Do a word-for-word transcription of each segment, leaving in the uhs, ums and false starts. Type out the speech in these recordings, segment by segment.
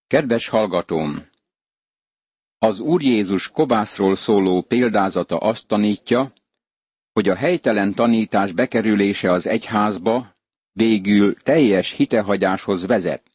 Kedves hallgatóm! Az Úr Jézus kovászról szóló példázata azt tanítja, hogy a helytelen tanítás bekerülése az egyházba végül teljes hitehagyáshoz vezet.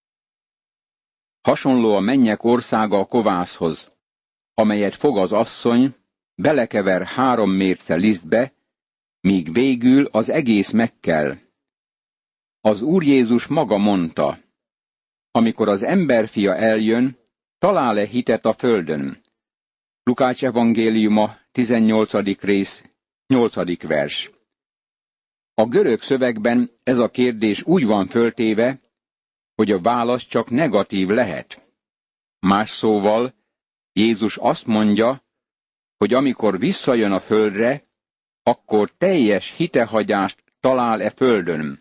Hasonló a mennyek országa a kovászhoz, amelyet fog az asszony, belekever három mérce lisztbe, míg végül az egész megkel. Az Úr Jézus maga mondta, amikor az emberfia eljön, talál-e hitet a földön? Lukács evangéliuma, tizennyolcadik rész, nyolcadik vers. A görög szövegben ez a kérdés úgy van föltéve, hogy a válasz csak negatív lehet. Más szóval, Jézus azt mondja, hogy amikor visszajön a földre, akkor teljes hitehagyást talál-e földön.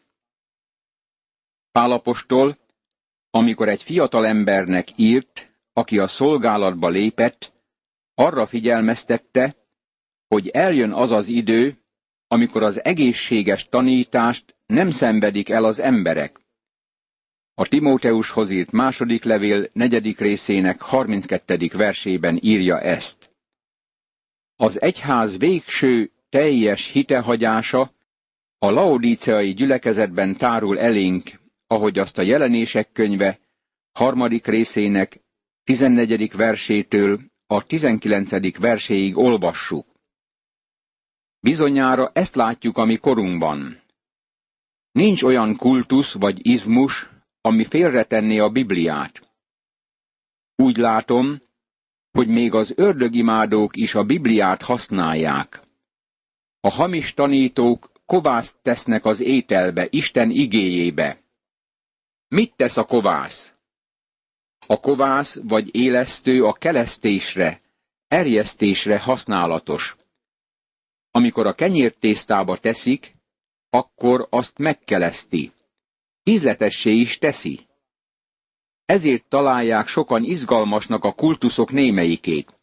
Pál apostol, amikor egy fiatal embernek írt, aki a szolgálatba lépett, arra figyelmeztette, hogy eljön az az idő, amikor az egészséges tanítást nem szenvedik el az emberek. A Timóteushoz írt második levél negyedik részének harminckettedik versében írja ezt. Az egyház végső, teljes hitehagyása a laodíceai gyülekezetben tárul elénk, ahogy azt a Jelenések könyve harmadik részének tizennegyedik versétől a tizenkilencedik verséig olvassuk. Bizonyára ezt látjuk a mi korunkban. Nincs olyan kultusz vagy izmus, ami félretenné a Bibliát. Úgy látom, hogy még az ördögimádók is a Bibliát használják. A hamis tanítók kovászt tesznek az ételbe, Isten igéjébe. Mit tesz a kovász? A kovász vagy élesztő a kelesztésre, erjesztésre használatos. Amikor a kenyértésztába teszik, akkor azt megkeleszti. Ízletessé is teszi. Ezért találják sokan izgalmasnak a kultuszok némelyikét.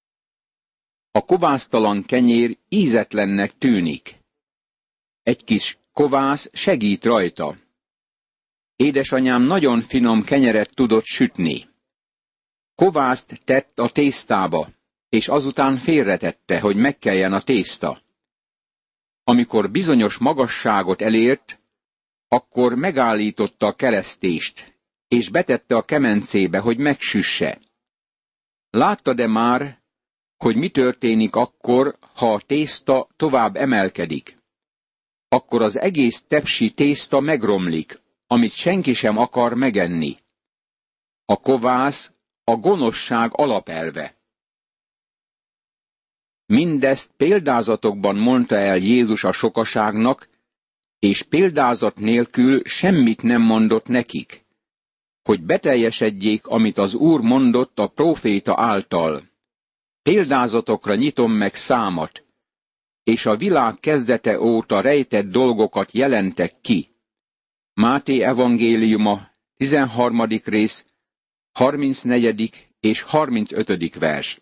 A kovásztalan kenyér ízetlennek tűnik. Egy kis kovász segít rajta. Édesanyám nagyon finom kenyeret tudott sütni. Kovászt tett a tésztába, és azután félretette, hogy megkeljen a tészta. Amikor bizonyos magasságot elért, akkor megállította a kelesztést, és betette a kemencébe, hogy megsüsse. Látta-e már, hogy mi történik akkor, ha a tészta tovább emelkedik? Akkor az egész tepsi tészta megromlik, amit senki sem akar megenni. A kovász a gonoszság alapelve. Mindezt példázatokban mondta el Jézus a sokaságnak, és példázat nélkül semmit nem mondott nekik, hogy beteljesedjék, amit az Úr mondott a próféta által. Példázatokra nyitom meg számat, és a világ kezdete óta rejtett dolgokat jelentek ki. Máté evangéliuma, tizenharmadik rész, harmincnegyedik és harmincötödik vers.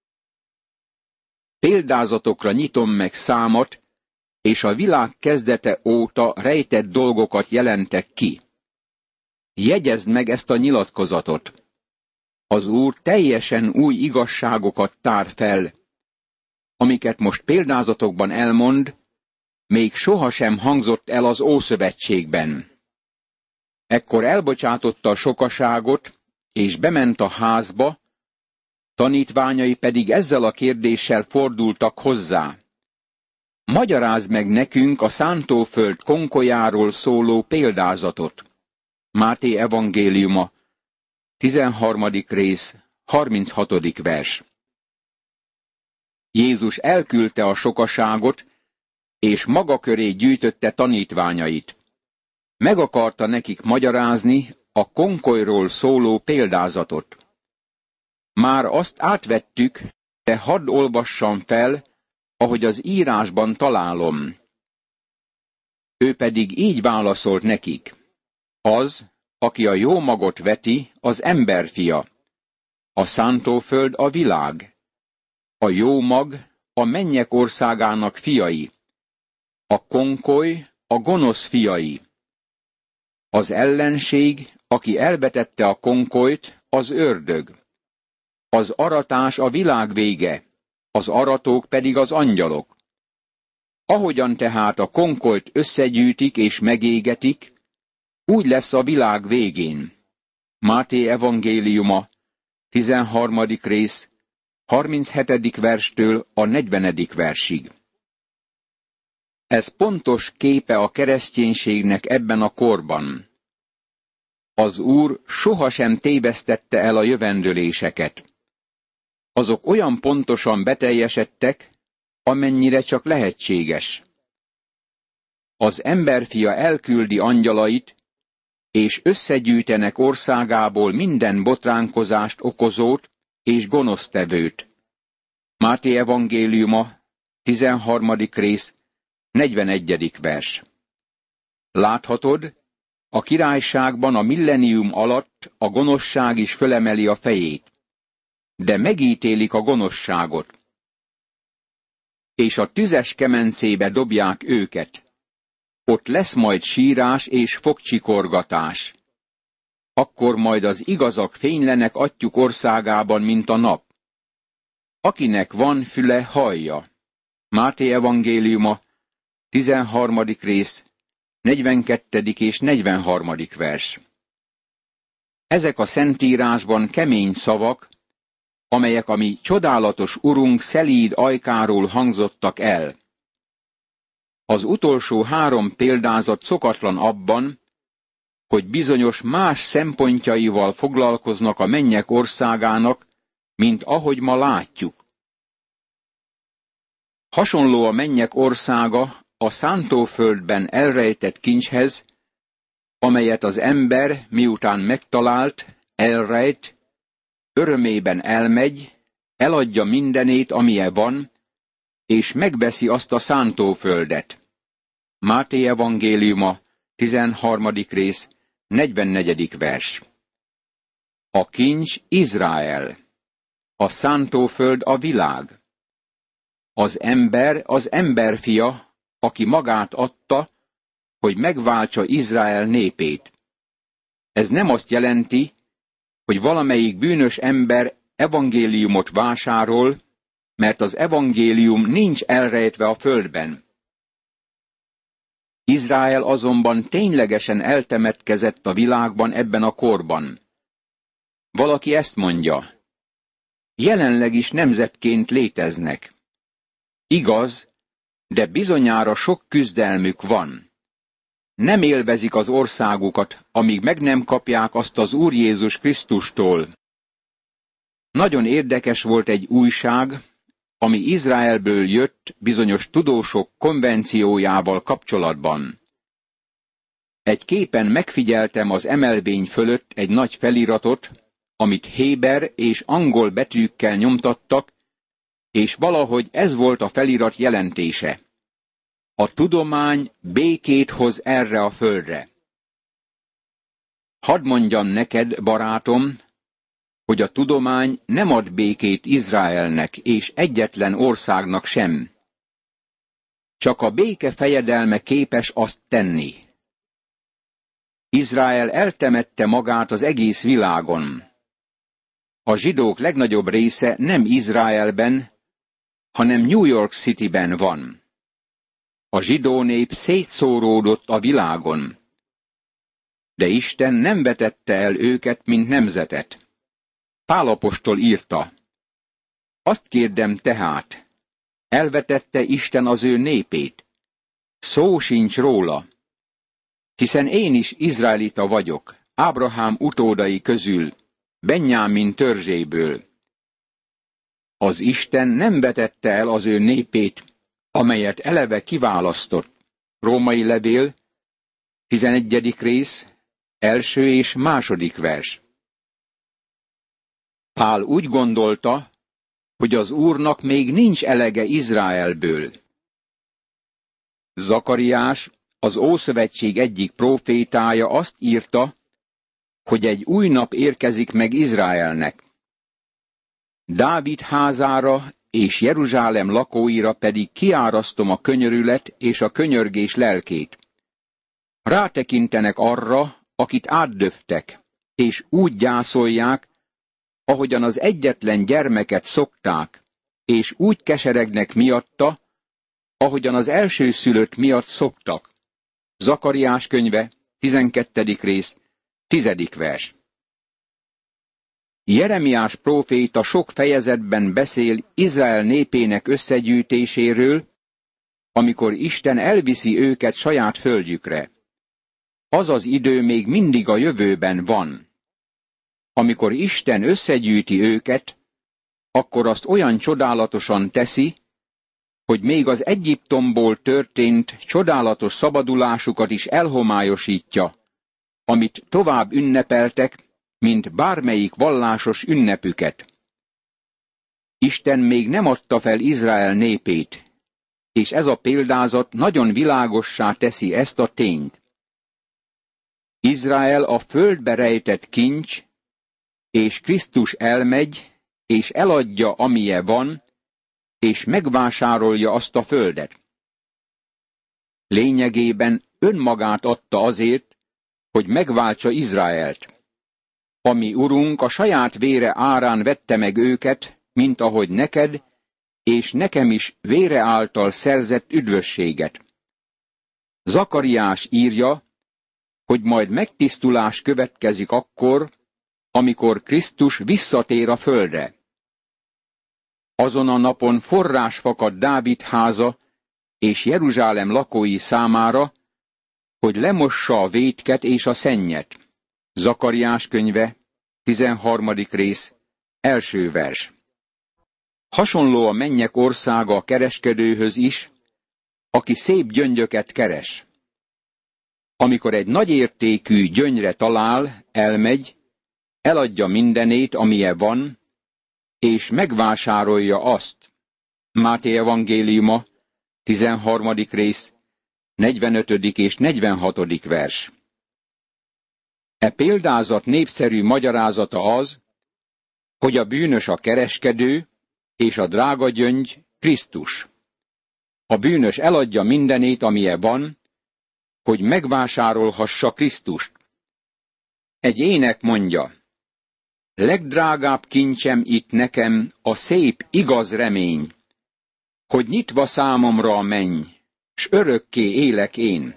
Példázatokra nyitom meg számat, és a világ kezdete óta rejtett dolgokat jelentek ki. Jegyezd meg ezt a nyilatkozatot. Az Úr teljesen új igazságokat tár fel, amiket most példázatokban elmond, még sohasem hangzott el az Ószövetségben. Ekkor elbocsátotta a sokaságot, és bement a házba, tanítványai pedig ezzel a kérdéssel fordultak hozzá. Magyarázd meg nekünk a szántóföld konkolyáról szóló példázatot. Máté evangéliuma, tizenharmadik rész, harminchatodik vers. Jézus elküldte a sokaságot, és maga köré gyűjtötte tanítványait. Meg akarta nekik magyarázni a konkolyról szóló példázatot. Már azt átvettük, de hadd olvassam fel, ahogy az írásban találom. Ő pedig így válaszolt nekik. Az, aki a jó magot veti, az emberfia. A szántóföld a világ. A jó mag a mennyek országának fiai. A konkoly a gonosz fiai. Az ellenség, aki elvetette a konkolyt, az ördög. Az aratás a világ vége, az aratók pedig az angyalok. Ahogyan tehát a konkolt összegyűjtik és megégetik, úgy lesz a világ végén. Máté evangéliuma, tizenharmadik rész, harminchetedik verstől a negyvenedik versig. Ez pontos képe a kereszténységnek ebben a korban. Az Úr sohasem tévesztette el a jövendőléseket. Azok olyan pontosan beteljesedtek, amennyire csak lehetséges. Az emberfia elküldi angyalait, és összegyűjtenek országából minden botránkozást okozót és gonosztevőt. Máté evangéliuma, tizenharmadik rész, negyvenegyedik vers. Láthatod, a királyságban a millennium alatt a gonoszság is fölemeli a fejét, de megítélik a gonoszságot, és a tüzes kemencébe dobják őket. Ott lesz majd sírás és fogcsikorgatás. Akkor majd az igazak fénylenek atyjuk országában, mint a nap. Akinek van füle, hallja. Máté evangéliuma, tizenharmadik rész, negyvenkettedik és negyvenharmadik vers. Ezek a szentírásban kemény szavak, amelyek a mi csodálatos Urunk szelíd ajkáról hangzottak el. Az utolsó három példázat szokatlan abban, hogy bizonyos más szempontjaival foglalkoznak a mennyek országának, mint ahogy ma látjuk. Hasonló a mennyek országa a szántóföldben elrejtett kincshez, amelyet az ember miután megtalált, elrejt, örömében elmegy, eladja mindenét, amilyen van, és megveszi azt a szántóföldet. Máté evangéliuma, tizenharmadik rész, negyvennegyedik vers. A kincs Izrael, a szántóföld a világ. Az ember az emberfia, aki magát adta, hogy megváltsa Izrael népét. Ez nem azt jelenti, hogy valamelyik bűnös ember evangéliumot vásárol, mert az evangélium nincs elrejtve a földben. Izrael azonban ténylegesen eltemetkezett a világban ebben a korban. Valaki ezt mondja, jelenleg is nemzetként léteznek. Igaz, de bizonyára sok küzdelmük van. Nem élvezik az országukat, amíg meg nem kapják azt az Úr Jézus Krisztustól. Nagyon érdekes volt egy újság, ami Izraelből jött bizonyos tudósok konvenciójával kapcsolatban. Egy képen megfigyeltem az emelvény fölött egy nagy feliratot, amit héber és angol betűkkel nyomtattak, és valahogy ez volt a felirat jelentése. A tudomány békét hoz erre a földre. Hadd mondjam neked, barátom, hogy a tudomány nem ad békét Izraelnek és egyetlen országnak sem. Csak a béke fejedelme képes azt tenni. Izrael eltemette magát az egész világon. A zsidók legnagyobb része nem Izraelben, hanem New York Cityben van. A zsidó nép szétszóródott a világon. De Isten nem vetette el őket, mint nemzetet. Pál apostol írta, azt kérdem tehát, elvetette Isten az ő népét? Szó sincs róla, hiszen én is izraelita vagyok, Ábrahám utódai közül, Benjámin törzséből. Az Isten nem vetette el az ő népét, amelyet eleve kiválasztott. Római levél, tizenegyedik rész, első és második vers. Pál úgy gondolta, hogy az Úrnak még nincs elege Izraelből. Zakariás, az Ószövetség egyik prófétája azt írta, hogy egy új nap érkezik meg Izraelnek. Dávid házára és Jeruzsálem lakóira pedig kiárasztom a könyörület és a könyörgés lelkét. Rátekintenek arra, akit átdöftek, és úgy gyászolják, ahogyan az egyetlen gyermeket szokták, és úgy keseregnek miatta, ahogyan az elsőszülött miatt szoktak. Zakariás könyve, tizenkettedik rész, tizedik vers. Jeremiás próféta sok fejezetben beszél Izrael népének összegyűjtéséről, amikor Isten elviszi őket saját földjükre. Az az idő még mindig a jövőben van. Amikor Isten összegyűjti őket, akkor azt olyan csodálatosan teszi, hogy még az Egyiptomból történt csodálatos szabadulásukat is elhomályosítja, amit tovább ünnepeltek, mint bármelyik vallásos ünnepüket. Isten még nem adta fel Izrael népét, és ez a példázat nagyon világossá teszi ezt a tényt. Izrael a földbe rejtett kincs, és Krisztus elmegy, és eladja, amilyen van, és megvásárolja azt a földet. Lényegében önmagát adta azért, hogy megváltsa Izraelt. Ami Urunk a saját vére árán vette meg őket, mint ahogy neked, és nekem is vére által szerzett üdvösséget. Zakariás írja, hogy majd megtisztulás következik akkor, amikor Krisztus visszatér a földre. Azon a napon forrás fakad Dávid háza és Jeruzsálem lakói számára, hogy lemossa a vétket és a szennyet. Zakariás könyve, tizenharmadik rész, első vers. Hasonló a mennyek országa a kereskedőhöz is, aki szép gyöngyöket keres. Amikor egy nagyértékű gyöngyre talál, elmegy, eladja mindenét, amilyen van, és megvásárolja azt. Máté evangéliuma, tizenharmadik rész, negyvenötödik és negyvenhatodik vers. E példázat népszerű magyarázata az, hogy a bűnös a kereskedő, és a drága gyöngy Krisztus. A bűnös eladja mindenét, amilyen van, hogy megvásárolhassa Krisztust. Egy ének mondja, legdrágább kincsem itt nekem a szép, igaz remény, hogy nyitva számomra a menny, s örökké élek én.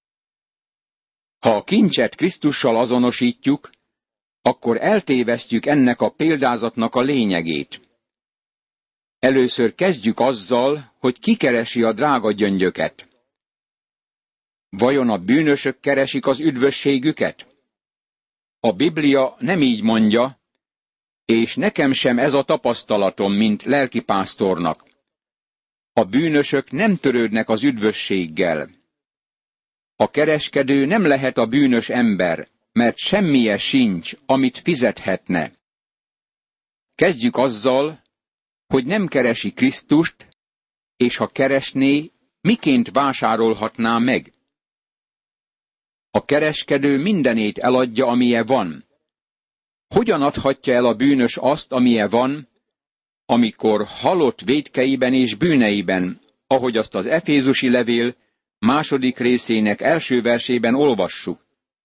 Ha a kincset Krisztussal azonosítjuk, akkor eltévesztjük ennek a példázatnak a lényegét. Először kezdjük azzal, hogy ki keresi a drága gyöngyöket. Vajon a bűnösök keresik az üdvösségüket? A Biblia nem így mondja, és nekem sem ez a tapasztalatom, mint lelkipásztornak. A bűnösök nem törődnek az üdvösséggel. A kereskedő nem lehet a bűnös ember, mert semmije sincs, amit fizethetne. Kezdjük azzal, hogy nem keresi Krisztust, és ha keresné, miként vásárolhatná meg? A kereskedő mindenét eladja, amilyen van. Hogyan adhatja el a bűnös azt, amilyen van, amikor halott vétkeiben és bűneiben, ahogy azt az Efézusi levél második részének első versében olvassuk?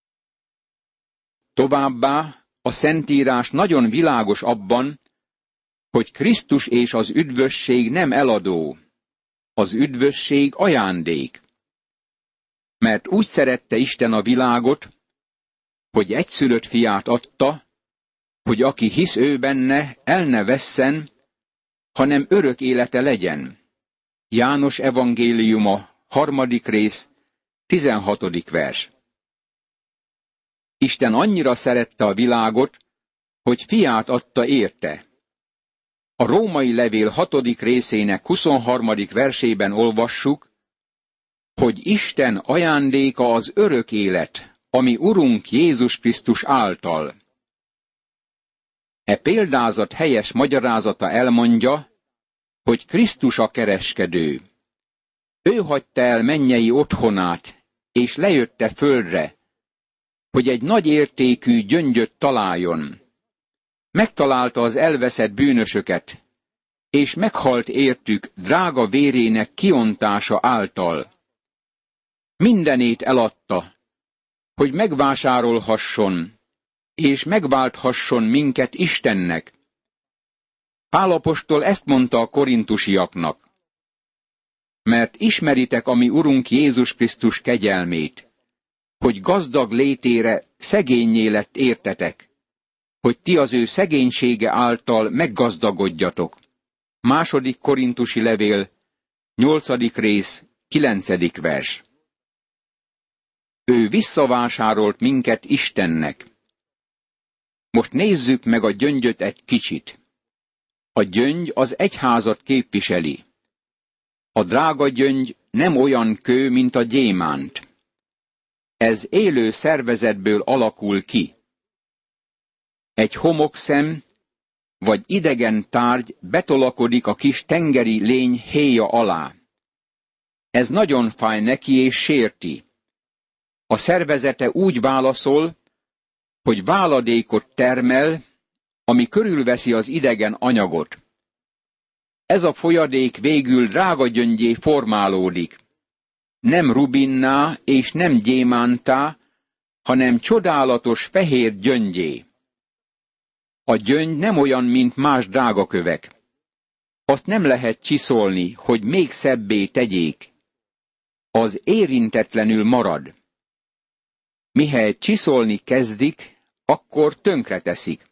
Továbbá a Szentírás nagyon világos abban, hogy Krisztus és az üdvösség nem eladó, az üdvösség ajándék. Mert úgy szerette Isten a világot, hogy egyszülött fiát adta, hogy aki hisz ő benne, el ne vesszen, hanem örök élete legyen. János evangéliuma, harmadik rész, tizenhatodik vers. Isten annyira szerette a világot, hogy fiát adta érte. A római levél hatodik részének huszonharmadik versében olvassuk, hogy Isten ajándéka az örök élet, ami Urunk Jézus Krisztus által. E példázat helyes magyarázata elmondja, hogy Krisztus a kereskedő. Ő hagyta el mennyei otthonát, és lejött földre, hogy egy nagy értékű gyöngyöt találjon. Megtalálta az elveszett bűnösöket, és meghalt értük drága vérének kiontása által. Mindenét eladta, hogy megvásárolhasson, és megválthasson minket Istennek. Pál apostol ezt mondta a korintusiaknak. Mert ismeritek a mi Urunk Jézus Krisztus kegyelmét, hogy gazdag létére szegénnyé lett értetek, hogy ti az ő szegénysége által meggazdagodjatok. Második korintusi levél, nyolcadik rész, kilencedik vers. Ő visszavásárolt minket Istennek. Most nézzük meg a gyöngyöt egy kicsit. A gyöngy az egyházat képviseli. A drága gyöngy nem olyan kő, mint a gyémánt. Ez élő szervezetből alakul ki. Egy homokszem vagy idegen tárgy betolakodik a kis tengeri lény héja alá. Ez nagyon fáj neki és sérti. A szervezete úgy válaszol, hogy váladékot termel, ami körülveszi az idegen anyagot. Ez a folyadék végül drága gyöngyé formálódik. Nem rubinná és nem gyémántá, hanem csodálatos fehér gyöngyé. A gyöngy nem olyan, mint más drágakövek. Azt nem lehet csiszolni, hogy még szebbé tegyék. Az érintetlenül marad. Mihelyt csiszolni kezdik, akkor tönkreteszik.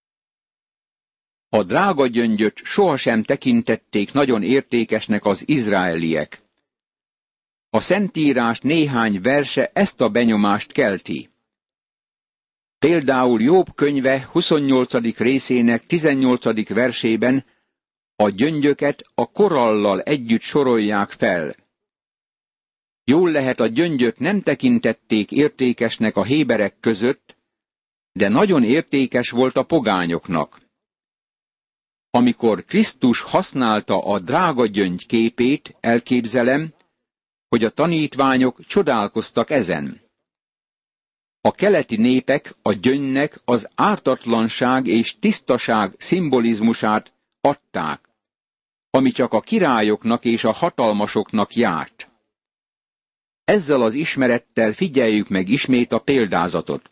A drága gyöngyöt sohasem tekintették nagyon értékesnek az izraeliek. A Szentírás néhány verse ezt a benyomást kelti. Például Jobb könyve huszonnyolcadik részének tizennyolcadik versében a gyöngyöket a korallal együtt sorolják fel. Jól lehet, a gyöngyöt nem tekintették értékesnek a héberek között, de nagyon értékes volt a pogányoknak. Amikor Krisztus használta a drága gyöngy képét, elképzelem, hogy a tanítványok csodálkoztak ezen. A keleti népek a gyöngynek az ártatlanság és tisztaság szimbolizmusát adták, ami csak a királyoknak és a hatalmasoknak járt. Ezzel az ismerettel figyeljük meg ismét a példázatot.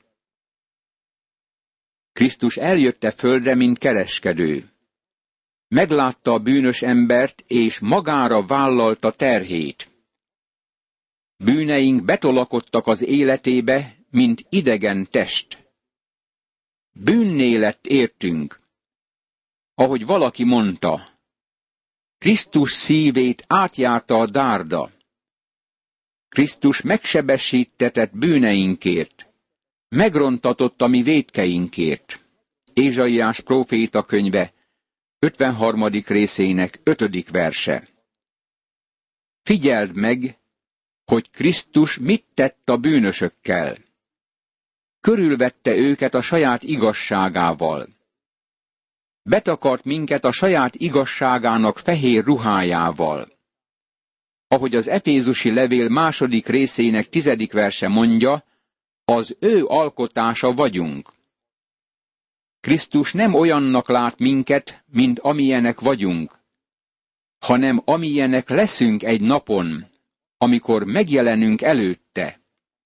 Krisztus eljött e földre, mint kereskedő. Meglátta a bűnös embert, és magára vállalta terhét. Bűneink betolakodtak az életébe, mint idegen test. Bűnné lett értünk. Ahogy valaki mondta, Krisztus szívét átjárta a dárda. Krisztus megsebesítetett bűneinkért, megrontatott a mi vétkeinkért. Ézsaiás próféta könyve, ötvenharmadik részének ötödik verse. Figyeld meg, hogy Krisztus mit tett a bűnösökkel. Körülvette őket a saját igazságával. Betakart minket a saját igazságának fehér ruhájával. Ahogy az Efézusi levél második részének tizedik verse mondja, az ő alkotása vagyunk. Krisztus nem olyannak lát minket, mint amilyenek vagyunk, hanem amilyenek leszünk egy napon, amikor megjelenünk előtte.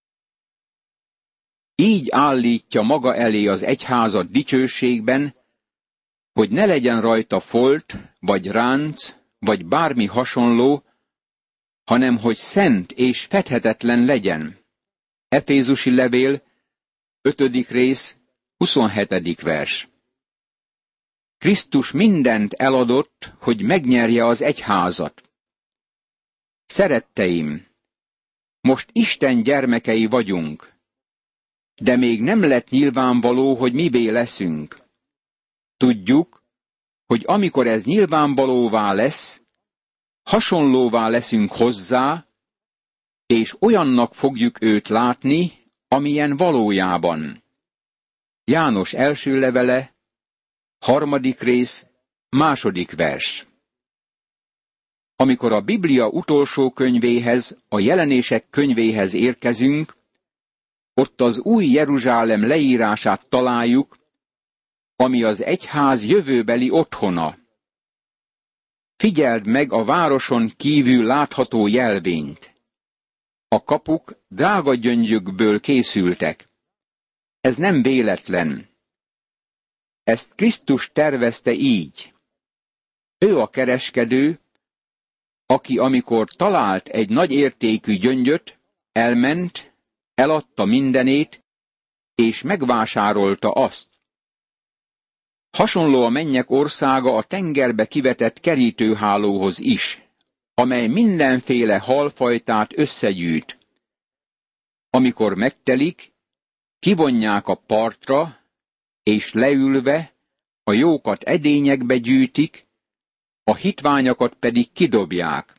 Így állítja maga elé az egyházat dicsőségben, hogy ne legyen rajta folt, vagy ránc, vagy bármi hasonló, hanem hogy szent és fedhetetlen legyen. Efézusi levél, ötödik rész, huszonhetedik vers. Krisztus mindent eladott, hogy megnyerje az egyházat. Szeretteim, most Isten gyermekei vagyunk, de még nem lett nyilvánvaló, hogy mivé leszünk. Tudjuk, hogy amikor ez nyilvánvalóvá lesz, hasonlóvá leszünk hozzá, és olyannak fogjuk őt látni, amilyen valójában. János első levele, harmadik rész, második vers. Amikor a Biblia utolsó könyvéhez, a Jelenések könyvéhez érkezünk, ott az új Jeruzsálem leírását találjuk, ami az egyház jövőbeli otthona. Figyeld meg a városon kívül látható jelvényt. A kapuk drága gyöngyökből készültek. Ez nem véletlen. Ezt Krisztus tervezte így. Ő a kereskedő, aki amikor talált egy nagy értékű gyöngyöt, elment, eladta mindenét, és megvásárolta azt. Hasonló a mennyek országa a tengerbe kivetett kerítőhálóhoz is, amely mindenféle halfajtát összegyűjt. Amikor megtelik, kivonják a partra, és leülve a jókat edényekbe gyűjtik, a hitványokat pedig kidobják.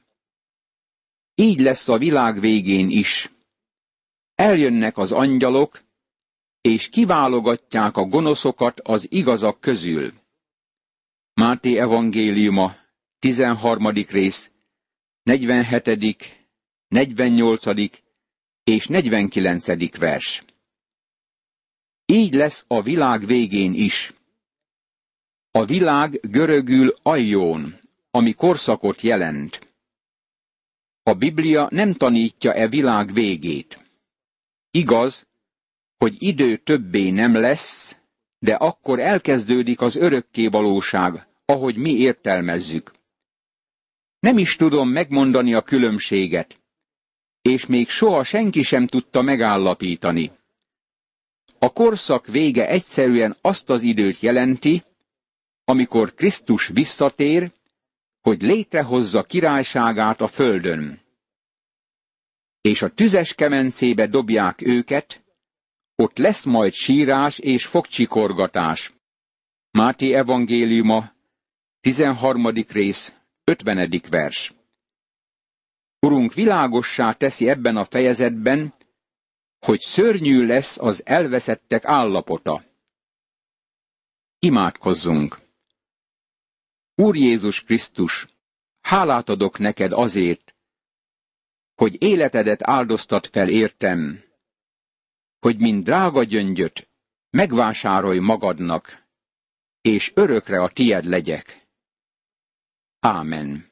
Így lesz a világ végén is. Eljönnek az angyalok, és kiválogatják a gonoszokat az igazak közül. Máté evangéliuma, tizenharmadik rész, negyvenhetedik, negyvennyolcadik és negyvenkilencedik vers. Így lesz a világ végén is. A világ görögül aion, ami korszakot jelent. A Biblia nem tanítja e világ végét. Igaz, hogy idő többé nem lesz, de akkor elkezdődik az örökké valóság, ahogy mi értelmezzük. Nem is tudom megmondani a különbséget, és még soha senki sem tudta megállapítani. A korszak vége egyszerűen azt az időt jelenti, amikor Krisztus visszatér, hogy létrehozza királyságát a földön. És a tüzes kemencébe dobják őket, ott lesz majd sírás és fogcsikorgatás. Máté evangéliuma, tizenharmadik rész, ötvenedik vers. Urunk világossá teszi ebben a fejezetben, hogy szörnyű lesz az elveszettek állapota. Imádkozzunk! Úr Jézus Krisztus, hálát adok neked azért, hogy életedet áldoztat fel értem, hogy mint drága gyöngyöt megvásárolj magadnak, és örökre a tied legyek. Ámen.